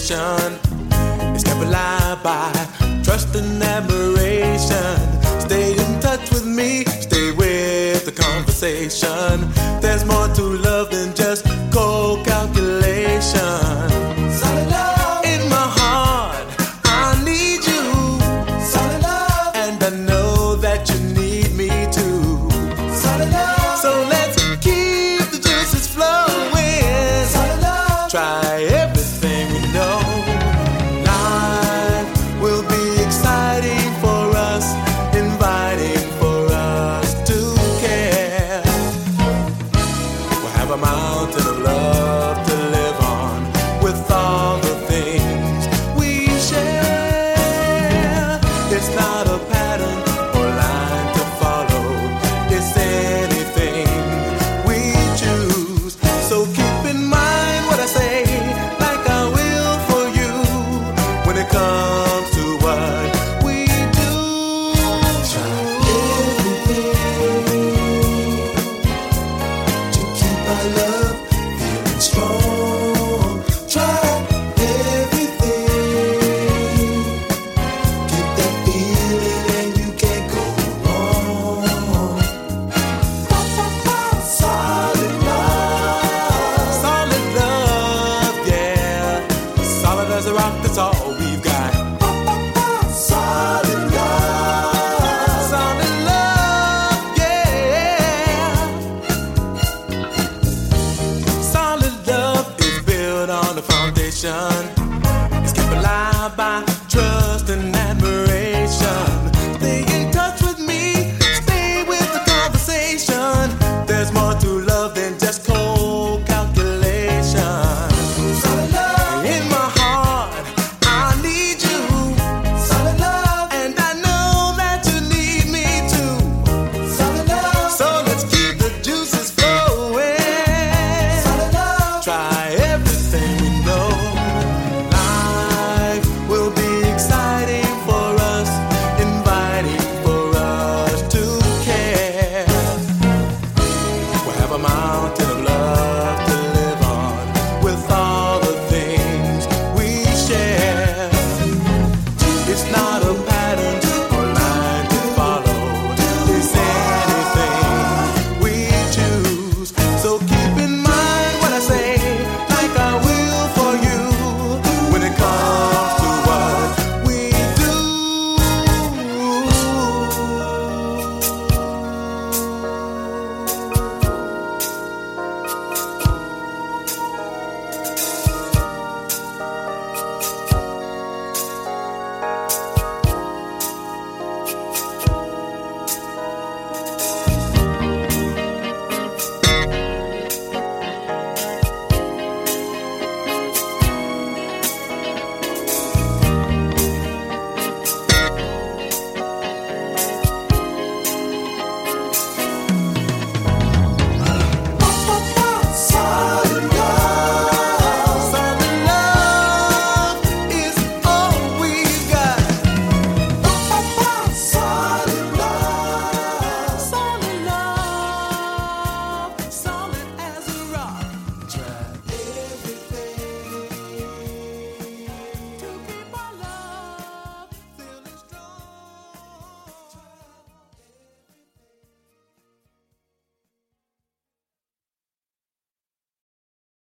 conversation is kept alive by trust and admiration. Stay in touch with me, stay with the conversation. There's more to love than just cold calculation. Solid love in my heart, I need you. Solid love, and I know that you need me too. Solid love, so let's keep the juices flowing. Solid love, try everything we know. Life will be exciting for us, inviting for us to care. We'll have a mountain of love to live on with all the things we share. It's not a pattern